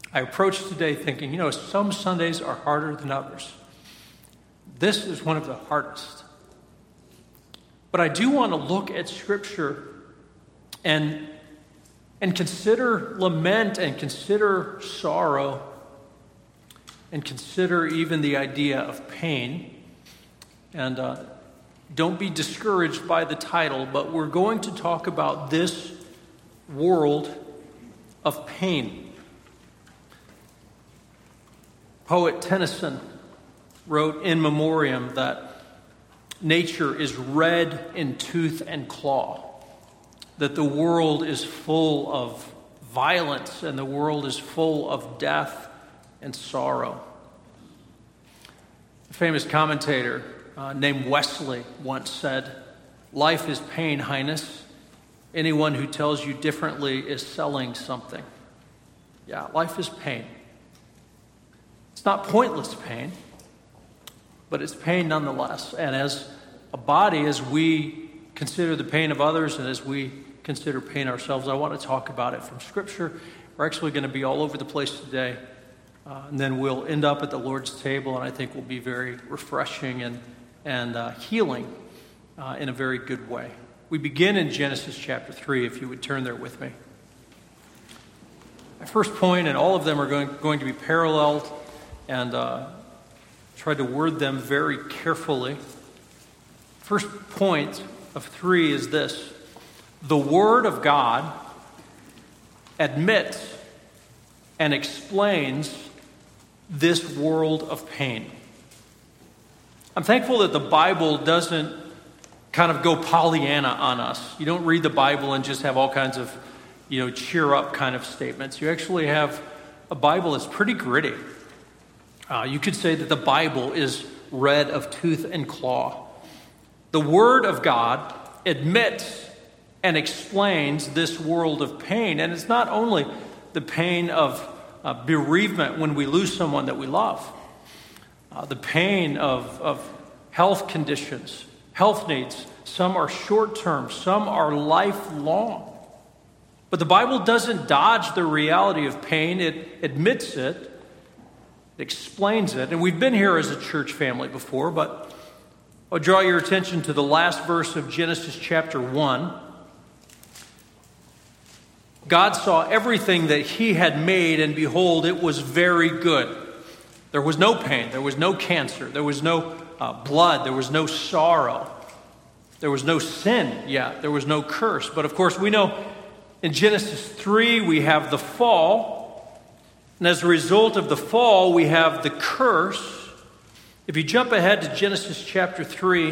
I approached today thinking, some Sundays are harder than others. This is one of the hardest. But I do want to look at Scripture and consider lament and consider sorrow and consider even the idea of pain. And don't be discouraged by the title, but we're going to talk about this world of pain. Poet Tennyson wrote in memoriam that nature is red in tooth and claw, that the world is full of violence and the world is full of death and sorrow. A famous commentator named Wesley once said, "Life is pain, Highness. Anyone who tells you differently is selling something." Yeah, life is pain. It's not pointless pain, but it's pain nonetheless. And as a body, as we consider the pain of others and as we consider pain ourselves, I want to talk about it from Scripture. We're actually going to be all over the place today. And then we'll end up at the Lord's table, and I think will be very refreshing and healing in a very good way. We begin in Genesis chapter 3, if you would turn there with me. My first point, and all of them are going to be paralleled, and try to word them very carefully. First point of 3 is this: the Word of God admits and explains this world of pain. I'm thankful that the Bible doesn't kind of go Pollyanna on us. You don't read the Bible and just have all kinds of, cheer up kind of statements. You actually have a Bible that's pretty gritty. You could say that the Bible is red of tooth and claw. The Word of God admits and explains this world of pain. And it's not only the pain of bereavement when we lose someone that we love, the pain of health conditions, health needs. Some are short-term, some are lifelong. But the Bible doesn't dodge the reality of pain. It admits it, it explains it. And we've been here as a church family before, but I'll draw your attention to the last verse of Genesis chapter 1. God saw everything that he had made, and behold, it was very good. There was no pain. There was no cancer. There was no blood. There was no sorrow. There was no sin yet. There was no curse. But of course, we know in Genesis 3, we have the fall. And as a result of the fall, we have the curse. If you jump ahead to Genesis chapter 3,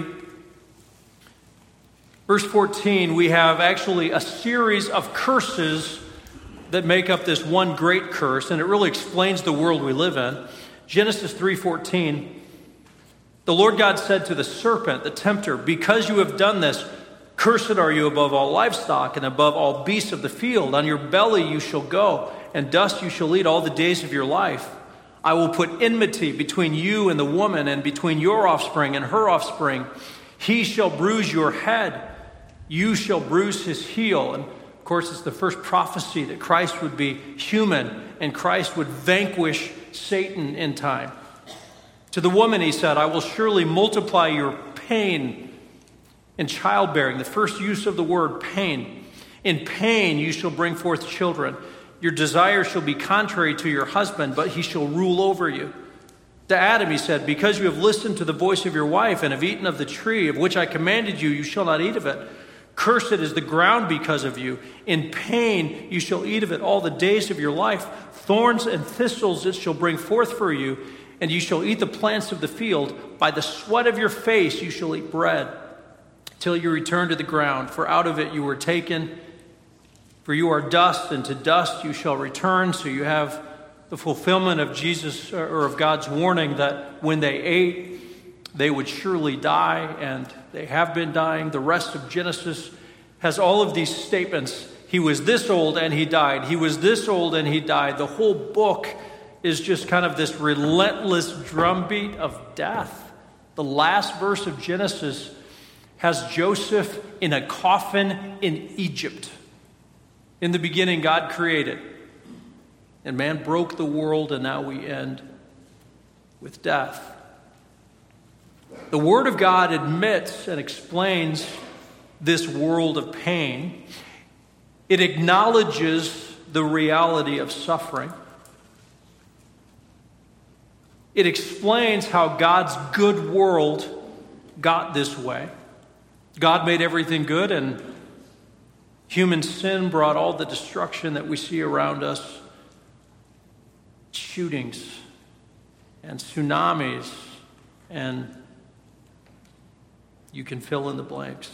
verse 14, we have actually a series of curses that make up this one great curse, and it really explains the world we live in. Genesis 3:14, the Lord God said to the serpent, the tempter, "Because you have done this, cursed are you above all livestock and above all beasts of the field. On your belly you shall go, and dust you shall eat all the days of your life. I will put enmity between you and the woman, and between your offspring and her offspring. He shall bruise your head, you shall bruise his heel." And of course, it's the first prophecy that Christ would be human and Christ would vanquish Satan in time. To the woman he said, "I will surely multiply your pain in childbearing." The first use of the word pain. "In pain you shall bring forth children. Your desire shall be contrary to your husband, but he shall rule over you." To Adam he said, "Because you have listened to the voice of your wife and have eaten of the tree of which I commanded you, you shall not eat of it. Cursed is the ground because of you. In pain you shall eat of it all the days of your life. Thorns and thistles it shall bring forth for you, and you shall eat the plants of the field. By the sweat of your face you shall eat bread, till you return to the ground. For out of it you were taken. For you are dust, and to dust you shall return." So you have the fulfillment of Jesus, or of God's warning that when they ate, they would surely die, and they have been dying. The rest of Genesis has all of these statements. He was this old and he died. He was this old and he died. The whole book is just kind of this relentless drumbeat of death. The last verse of Genesis has Joseph in a coffin in Egypt. In the beginning, God created. And man broke the world, and now we end with death. The Word of God admits and explains this world of pain. It acknowledges the reality of suffering. It explains how God's good world got this way. God made everything good, and human sin brought all the destruction that we see around us. Shootings and tsunamis, and you can fill in the blanks.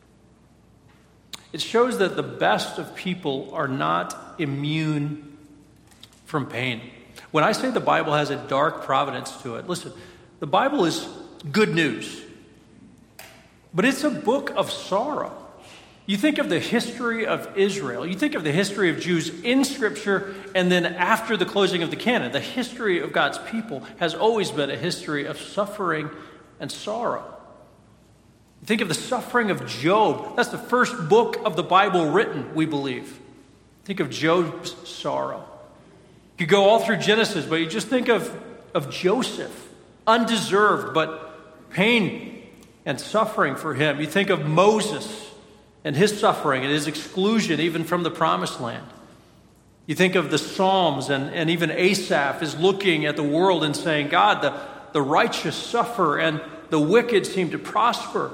It shows that the best of people are not immune from pain. When I say the Bible has a dark providence to it, listen, the Bible is good news, but it's a book of sorrow. You think of the history of Israel, you think of the history of Jews in Scripture, and then after the closing of the canon, the history of God's people has always been a history of suffering and sorrow. You think of the suffering of Job. That's the first book of the Bible written, we believe. Think of Job's sorrow. You go all through Genesis, but you just think of Joseph, undeserved, but pain and suffering for him. You think of Moses and his suffering and his exclusion even from the promised land. You think of the Psalms, and even Asaph is looking at the world and saying, God, the righteous suffer and the wicked seem to prosper.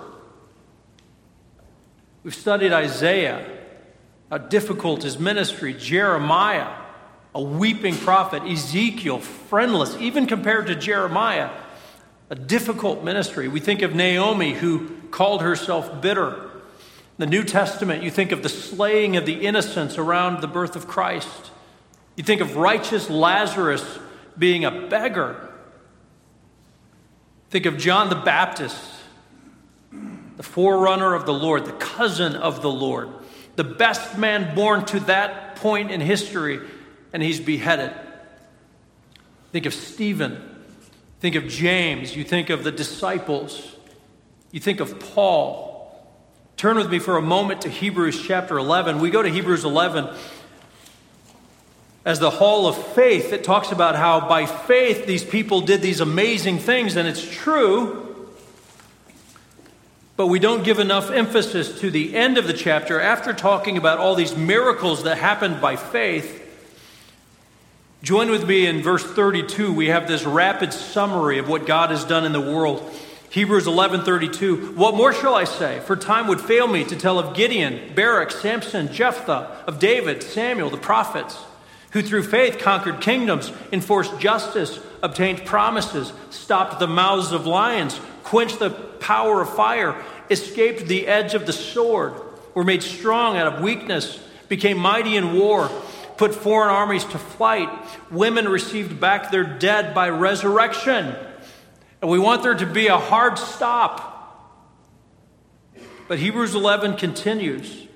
We've studied Isaiah, how difficult his ministry. Jeremiah, a weeping prophet. Ezekiel, friendless, even compared to Jeremiah, a difficult ministry. We think of Naomi, who called herself bitter. In the New Testament, you think of the slaying of the innocents around the birth of Christ. You think of righteous Lazarus being a beggar. Think of John the Baptist, the forerunner of the Lord, the cousin of the Lord, the best man born to that point in history, and he's beheaded. Think of Stephen. Think of James. You think of the disciples. You think of Paul. Turn with me for a moment to Hebrews chapter 11. We go to Hebrews 11 as the hall of faith. It talks about how by faith these people did these amazing things, and it's true. But we don't give enough emphasis to the end of the chapter after talking about all these miracles that happened by faith. Join with me in verse 32. We have this rapid summary of what God has done in the world. Hebrews 11:32. What more shall I say? For time would fail me to tell of Gideon, Barak, Samson, Jephthah, of David, Samuel, the prophets, who through faith conquered kingdoms, enforced justice, obtained promises, stopped the mouths of lions, quenched the power of fire, escaped the edge of the sword, were made strong out of weakness, became mighty in war, put foreign armies to flight. Women received back their dead by resurrection. And we want there to be a hard stop. But Hebrews 11 continues. It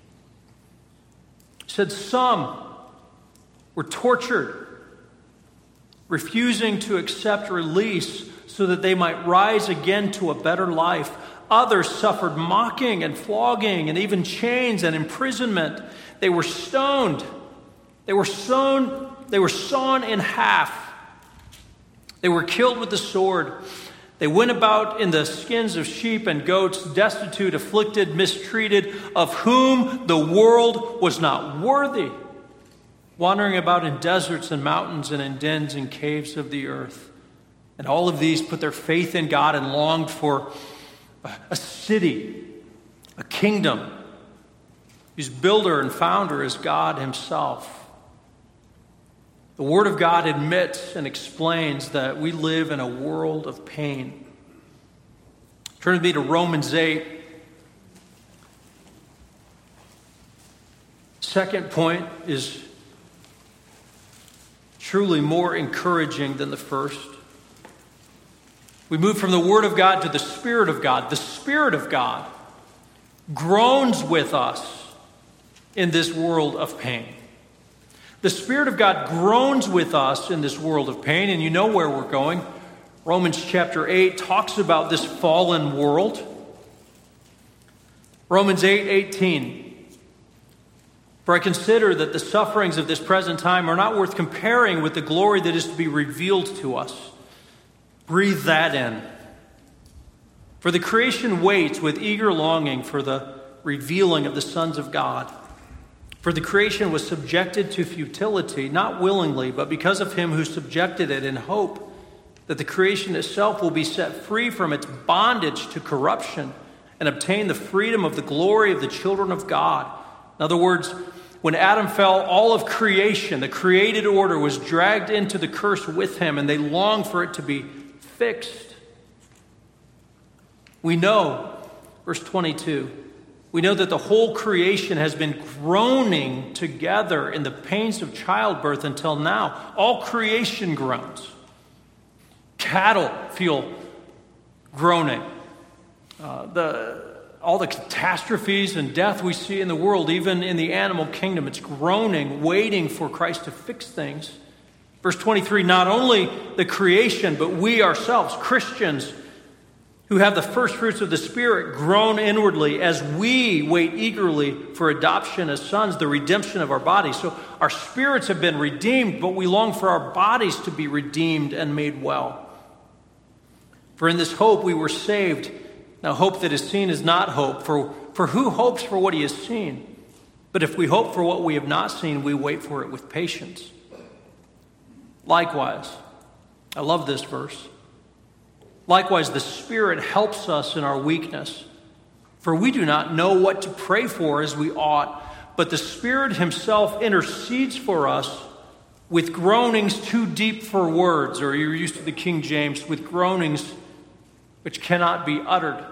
said some were tortured, refusing to accept release so that they might rise again to a better life. Others suffered mocking and flogging and even chains and imprisonment. They were stoned. They were sawn in half. They were killed with the sword. They went about in the skins of sheep and goats, destitute, afflicted, mistreated, of whom the world was not worthy, wandering about in deserts and mountains and in dens and caves of the earth. And all of these put their faith in God and longed for a city, a kingdom, whose builder and founder is God himself. The Word of God admits and explains that we live in a world of pain. Turn with me to Romans 8. Second point is truly more encouraging than the first. We move from the Word of God to the Spirit of God. The Spirit of God groans with us in this world of pain. The Spirit of God groans with us in this world of pain, and you know where we're going. Romans chapter 8 talks about this fallen world. Romans 8:18. For I consider that the sufferings of this present time are not worth comparing with the glory that is to be revealed to us. Breathe that in. For the creation waits with eager longing for the revealing of the sons of God. For the creation was subjected to futility, not willingly, but because of him who subjected it, in hope that the creation itself will be set free from its bondage to corruption and obtain the freedom of the glory of the children of God. In other words, when Adam fell, all of creation, the created order, was dragged into the curse with him, and they longed for it to be fixed. We know, verse 22, we know that the whole creation has been groaning together in the pains of childbirth until now. All creation groans. Cattle feel groaning. All the catastrophes and death we see in the world, even in the animal kingdom, it's groaning, waiting for Christ to fix things. Verse 23, not only the creation, but we ourselves, Christians, who have the first fruits of the Spirit, groan inwardly as we wait eagerly for adoption as sons, the redemption of our bodies. So our spirits have been redeemed, but we long for our bodies to be redeemed and made well. For in this hope we were saved. Now, hope that is seen is not hope, for who hopes for what he has seen? But if we hope for what we have not seen, we wait for it with patience. Likewise, I love this verse. Likewise, the Spirit helps us in our weakness, for we do not know what to pray for as we ought, but the Spirit himself intercedes for us with groanings too deep for words, or you're used to the King James, with groanings which cannot be uttered.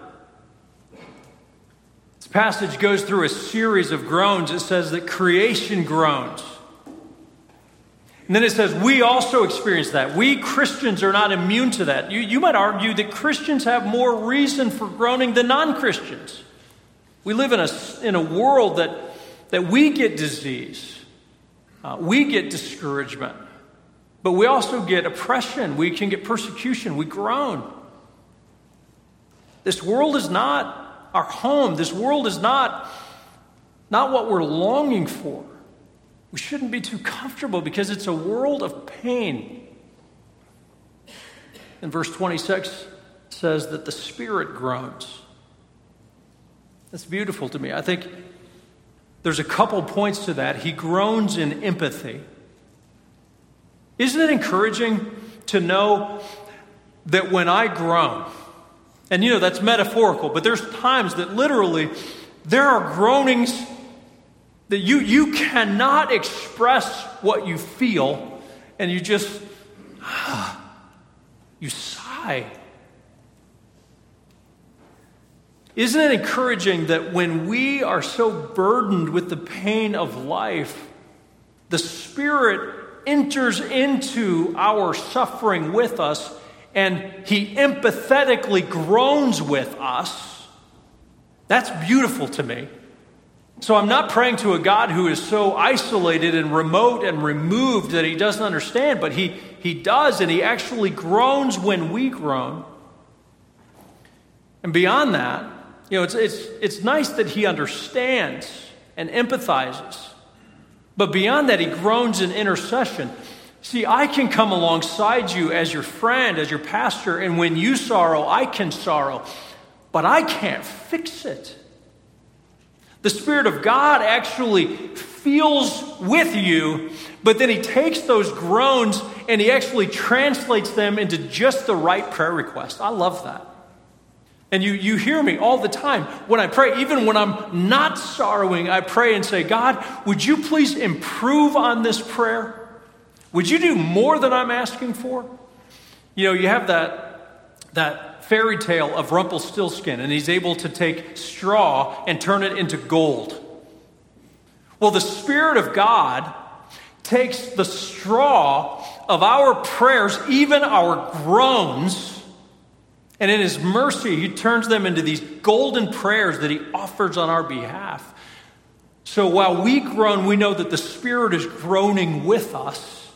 This passage goes through a series of groans. It says that creation groans. And then it says we also experience that. We Christians are not immune to that. You might argue that Christians have more reason for groaning than non-Christians. We live in a world that we get disease. We get discouragement. But we also get oppression. We can get persecution. We groan. This world is not our home. This world is not what we're longing for. We shouldn't be too comfortable because it's a world of pain. And verse 26 says that the Spirit groans. That's beautiful to me. I think there's a couple points to that. He groans in empathy. Isn't it encouraging to know that when I groan, and that's metaphorical, but there's times that literally there are groanings that you cannot express what you feel, and you just, you sigh. Isn't it encouraging that when we are so burdened with the pain of life, the Spirit enters into our suffering with us, and he empathetically groans with us? That's beautiful to me. So I'm not praying to a God who is so isolated and remote and removed that he doesn't understand, but he does, and he actually groans when we groan. And beyond that, it's nice that he understands and empathizes. But beyond that, he groans in intercession. See, I can come alongside you as your friend, as your pastor, and when you sorrow, I can sorrow. But I can't fix it. The Spirit of God actually feels with you, but then he takes those groans and he actually translates them into just the right prayer request. I love that. And you hear me all the time when I pray. Even when I'm not sorrowing, I pray and say, God, would you please improve on this prayer? Would you do more than I'm asking for? You have that fairy tale of Rumpelstiltskin, and he's able to take straw and turn it into gold. Well, the Spirit of God takes the straw of our prayers, even our groans, and in his mercy, he turns them into these golden prayers that he offers on our behalf. So while we groan, we know that the Spirit is groaning with us.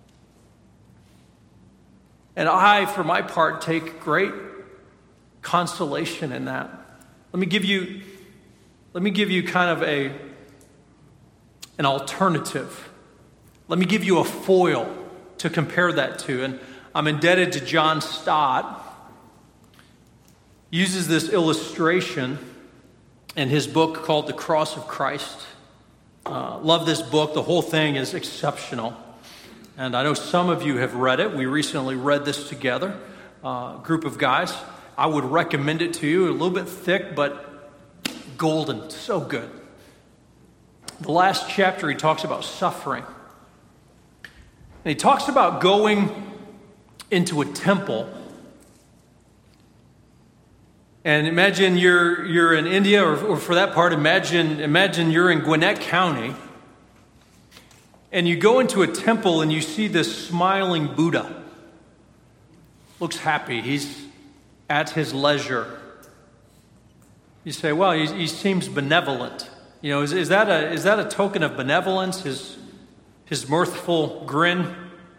And I, for my part, take great consolation in that. Let me give you kind of an alternative. Let me give you a foil to compare that to. And I'm indebted to John Stott. He uses this illustration in his book called The Cross of Christ. Love this book. The whole thing is exceptional. And I know some of you have read it. We recently read this together, a group of guys. I would recommend it to you. A little bit thick, but golden. So good. The last chapter, he talks about suffering. And he talks about going into a temple. And imagine you're in India, or for that part, imagine you're in Gwinnett County. And you go into a temple and you see this smiling Buddha. Looks happy. He's at his leisure. You say, well, he seems benevolent. You know, is that a token of benevolence? His mirthful grin?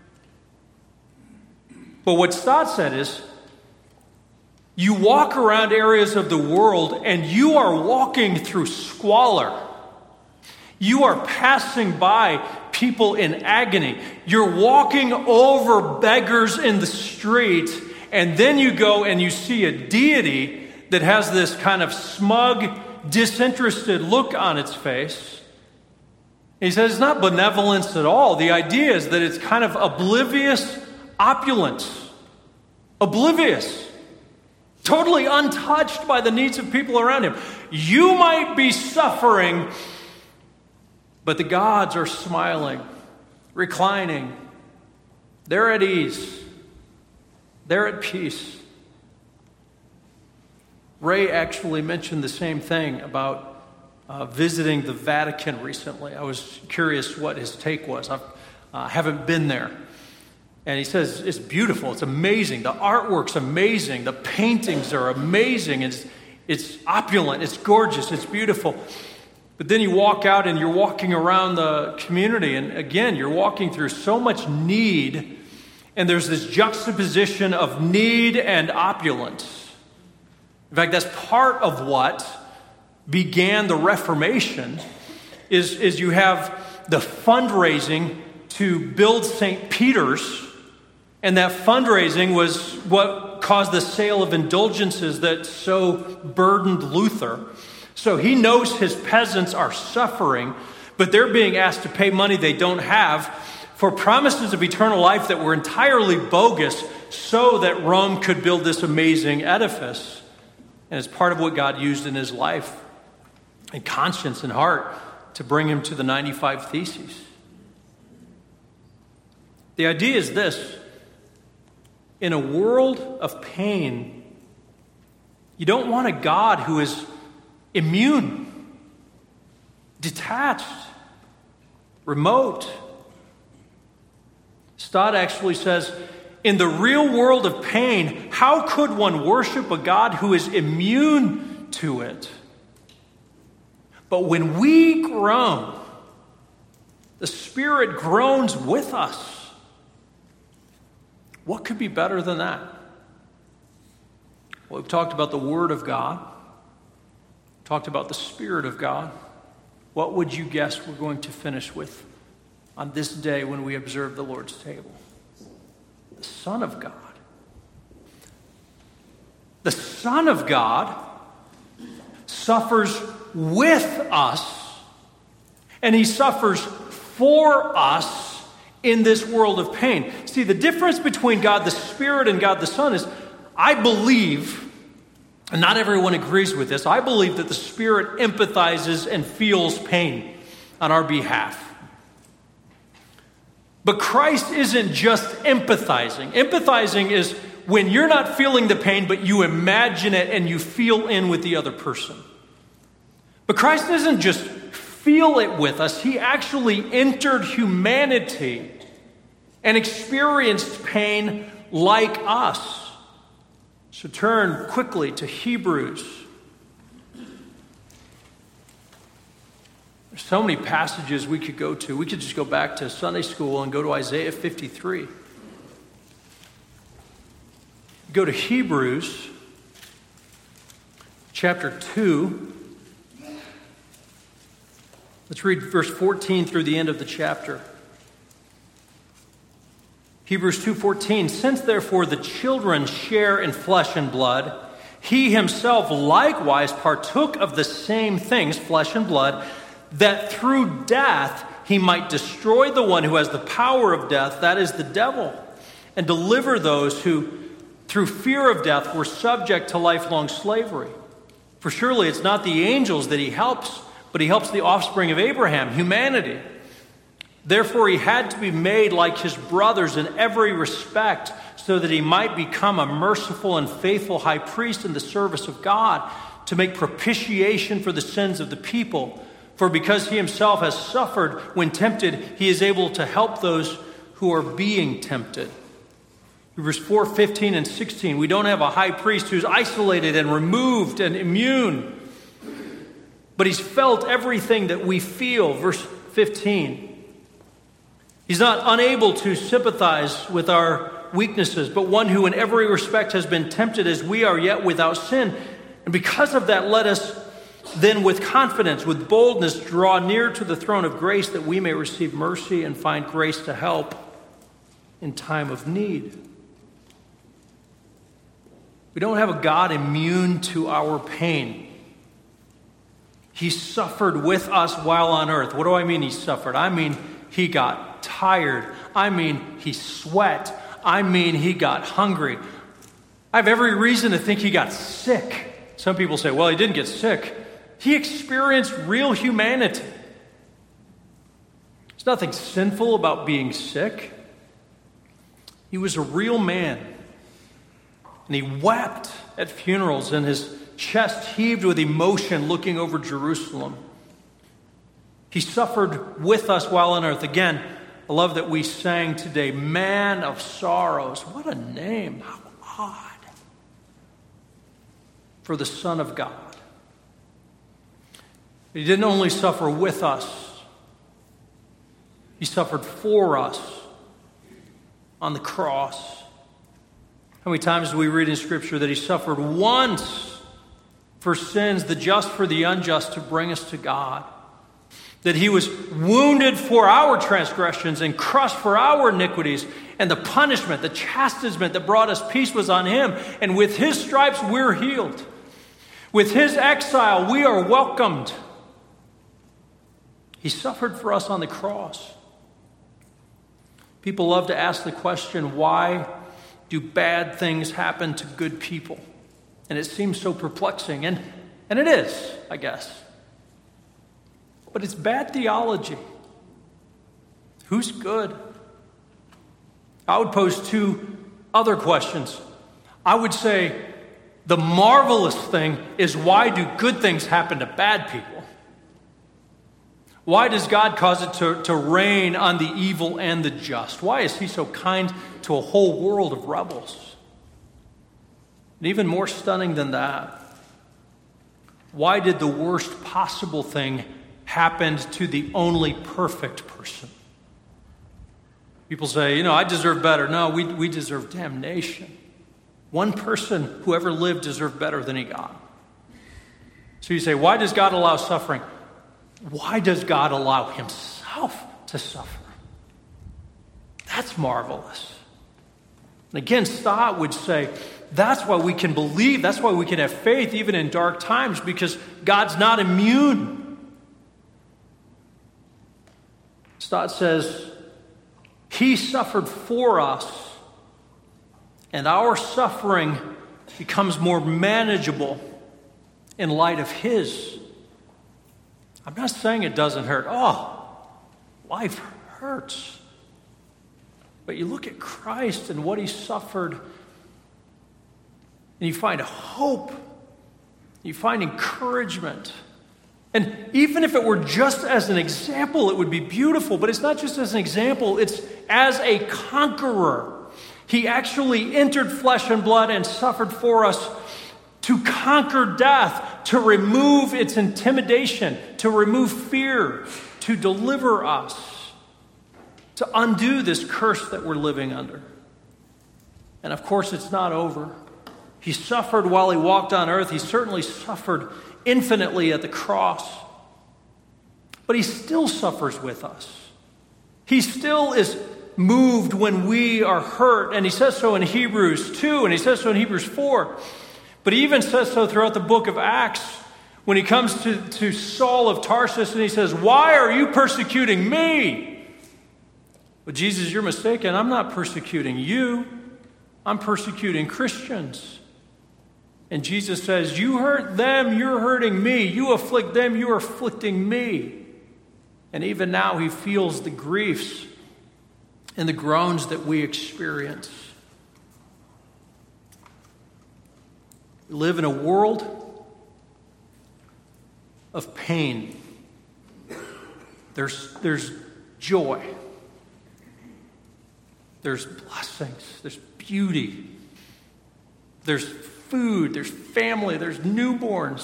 But what Stott said is, you walk around areas of the world and you are walking through squalor. You are passing by people in agony. You're walking over beggars in the street, and then you go and you see a deity that has this kind of smug, disinterested look on its face. He says it's not benevolence at all. The idea is that it's kind of oblivious opulence. Oblivious. Totally untouched by the needs of people around him. You might be suffering, but the gods are smiling, reclining. They're at ease. They're at peace. Ray actually mentioned the same thing about visiting the Vatican recently. I was curious what his take was. I haven't been there. And he says it's beautiful. It's amazing. The artwork's amazing. The paintings are amazing. It's opulent. It's gorgeous. It's beautiful. But then you walk out and you're walking around the community, and again, you're walking through so much need, and there's this juxtaposition of need and opulence. In fact, that's part of what began the Reformation, is you have the fundraising to build St. Peter's, and that fundraising was what caused the sale of indulgences that so burdened Luther. So he knows his peasants are suffering, but they're being asked to pay money they don't have for promises of eternal life that were entirely bogus so that Rome could build this amazing edifice. And it's part of what God used in his life and conscience and heart to bring him to the 95 Theses. The idea is this: in a world of pain, you don't want a God who is immune, detached, remote. Stott actually says, in the real world of pain, how could one worship a God who is immune to it? But when we groan, the Spirit groans with us. What could be better than that? Well, we've talked about the Word of God, talked about the Spirit of God. What would you guess we're going to finish with on this day when we observe the Lord's table? The Son of God. The Son of God suffers with us, and he suffers for us in this world of pain. See, the difference between God the Spirit and God the Son is, I believe, and not everyone agrees with this, I believe that the Spirit empathizes and feels pain on our behalf. But Christ isn't just empathizing. Empathizing is when you're not feeling the pain, but you imagine it and you feel in with the other person. But Christ doesn't just feel it with us. He actually entered humanity and experienced pain like us. So turn quickly to Hebrews. There's so many passages we could go to. We could just go back to Sunday school and go to Isaiah 53. Go to Hebrews chapter 2. Let's read verse 14 through the end of the chapter. Hebrews 2:14, since therefore the children share in flesh and blood, he himself likewise partook of the same things, flesh and blood, that through death he might destroy the one who has the power of death, that is the devil, and deliver those who, through fear of death, were subject to lifelong slavery. For surely it's not the angels that he helps, but he helps the offspring of Abraham, humanity. Therefore, he had to be made like his brothers in every respect, so that he might become a merciful and faithful high priest in the service of God, to make propitiation for the sins of the people. For because he himself has suffered when tempted, he is able to help those who are being tempted. Hebrews 4:15 and 16, we don't have a high priest who's isolated and removed and immune, but he's felt everything that we feel. Verse 15. He's not unable to sympathize with our weaknesses, but one who in every respect has been tempted as we are, yet without sin. And because of that, let us then with confidence, with boldness, draw near to the throne of grace, that we may receive mercy and find grace to help in time of need. We don't have a God immune to our pain. He suffered with us while on earth. What do I mean he suffered? I mean he got tired. I mean he sweat. I mean he got hungry. I have every reason to think he got sick. Some people say, well, he didn't get sick. He experienced real humanity. There's nothing sinful about being sick. He was a real man. And he wept at funerals, and his chest heaved with emotion looking over Jerusalem. He suffered with us while on earth. Again, I love that we sang today, Man of Sorrows. What a name. How odd. For the Son of God. He didn't only suffer with us, he suffered for us on the cross. How many times do we read in Scripture that he suffered once for sins, the just for the unjust, to bring us to God? That he was wounded for our transgressions and crushed for our iniquities, and the punishment, the chastisement that brought us peace was on him, and with his stripes we're healed. With his exile we are welcomed. He suffered for us on the cross. People love to ask the question, why do bad things happen to good people? And it seems so perplexing, and it is, I guess. But it's bad theology. Who's good? I would pose two other questions. I would say the marvelous thing is, why do good things happen to bad people? Why does God cause it to rain on the evil and the just? Why is he so kind to a whole world of rebels? And even more stunning than that, why did the worst possible thing happen to the only perfect person? People say, I deserve better. No, we deserve damnation. One person who ever lived deserved better than he got. So you say, why does God allow suffering? Why does God allow himself to suffer? That's marvelous. And again, Stott would say, that's why we can believe, that's why we can have faith even in dark times, because God's not immune. Stott says, he suffered for us, and our suffering becomes more manageable in light of his. I'm not saying it doesn't hurt. Oh, life hurts. But you look at Christ and what he suffered, and you find hope. You find encouragement. And even if it were just as an example, it would be beautiful. But it's not just as an example. It's as a conqueror. He actually entered flesh and blood and suffered for us to conquer death, to remove its intimidation, to remove fear, to deliver us, to undo this curse that we're living under. And of course, it's not over. He suffered while he walked on earth. He certainly suffered infinitely at the cross. but he still suffers with us. He still is moved when we are hurt, and he says so in Hebrews 2, and he says so in Hebrews 4. But he even says so throughout the book of Acts when he comes to Saul of Tarsus and he says, "Why are you persecuting me?" But Jesus, you're mistaken. I'm not persecuting you. I'm persecuting Christians. And Jesus says, you hurt them, you're hurting me. You afflict them, you're afflicting me. And even now he feels the griefs and the groans that we experience. We live in a world of pain. There's joy. There's blessings. There's beauty. There's food. There's family. There's newborns.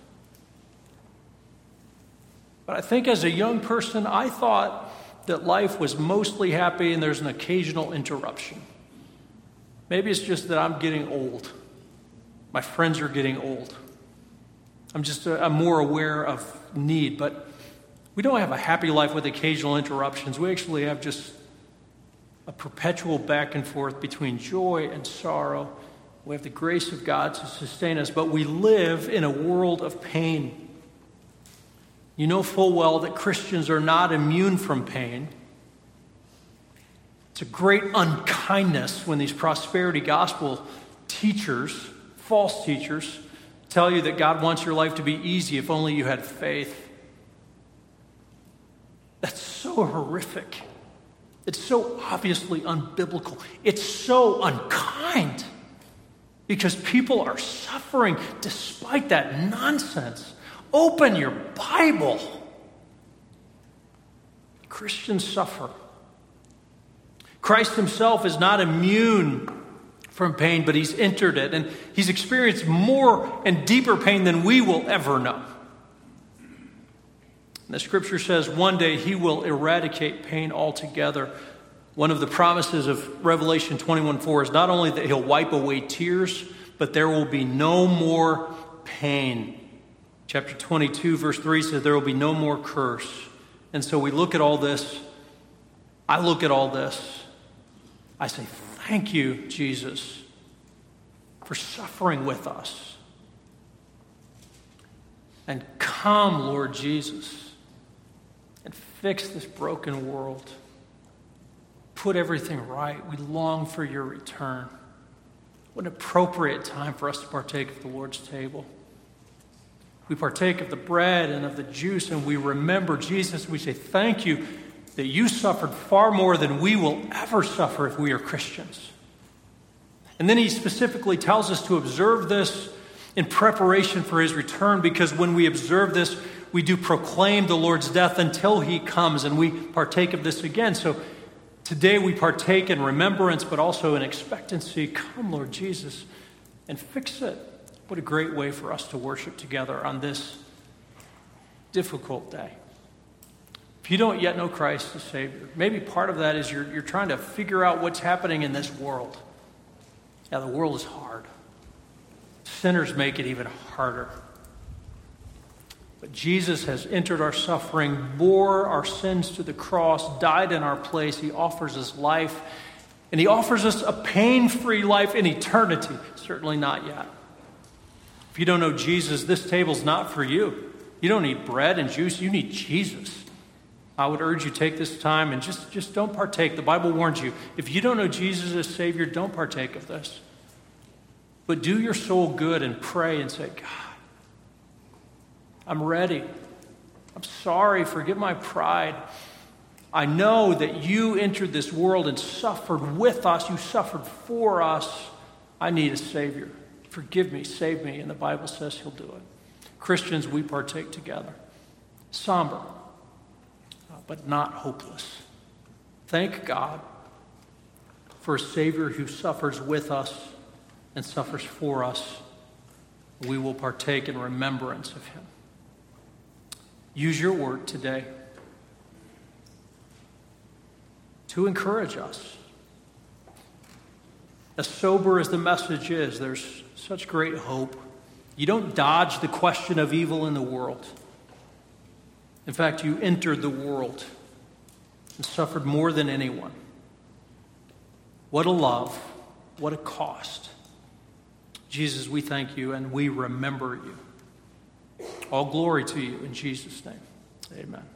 But I think as a young person, I thought that life was mostly happy and there's an occasional interruption. Maybe it's just that I'm getting old. My friends are getting old. I'm more aware of need, but we don't have a happy life with occasional interruptions. We actually have just a perpetual back and forth between joy and sorrow. We have the grace of God to sustain us, but we live in a world of pain. You know full well that Christians are not immune from pain. It's a great unkindness when these prosperity gospel teachers, false teachers, tell you that God wants your life to be easy if only you had faith. That's so horrific. It's so obviously unbiblical. It's so unkind because people are suffering despite that nonsense. Open your Bible. Christians suffer. Christ himself is not immune from pain, but he's entered it, and he's experienced more and deeper pain than we will ever know. And the scripture says one day he will eradicate pain altogether. One of the promises of Revelation 21:4 is not only that he'll wipe away tears, but there will be no more pain. Chapter 22, verse 3 says there will be no more curse. And so we look at all this. I look at all this. I say, thank you, Jesus, for suffering with us. And come, Lord Jesus, and fix this broken world. Put everything right. We long for your return. What an appropriate time for us to partake of the Lord's table. We partake of the bread and of the juice, and we remember Jesus. We say, thank you that you suffered far more than we will ever suffer if we are Christians. And then he specifically tells us to observe this in preparation for his return, because when we observe this, we do proclaim the Lord's death until he comes, and we partake of this again. So today we partake in remembrance, but also in expectancy. Come, Lord Jesus, and fix it. What a great way for us to worship together on this difficult day. If you don't yet know Christ as Savior, maybe part of that is you're trying to figure out what's happening in this world. Yeah, the world is hard. Sinners make it even harder. But Jesus has entered our suffering, bore our sins to the cross, died in our place. He offers us life, and he offers us a pain-free life in eternity. Certainly not yet. If you don't know Jesus, this table's not for you. You don't need bread and juice. You need Jesus. I would urge you take this time and just don't partake. The Bible warns you, if you don't know Jesus as Savior, don't partake of this. But do your soul good and pray and say, God, I'm ready. I'm sorry. Forgive my pride. I know that you entered this world and suffered with us. You suffered for us. I need a Savior. Forgive me, save me. And the Bible says he'll do it. Christians, we partake together. Somber, but not hopeless. Thank God for a Savior who suffers with us and suffers for us. We will partake in remembrance of him. Use your word today to encourage us. As sober as the message is, there's such great hope. You don't dodge the question of evil in the world. In fact, you entered the world and suffered more than anyone. What a love. What a cost. Jesus, we thank you and we remember you. All glory to you in Jesus' name. Amen.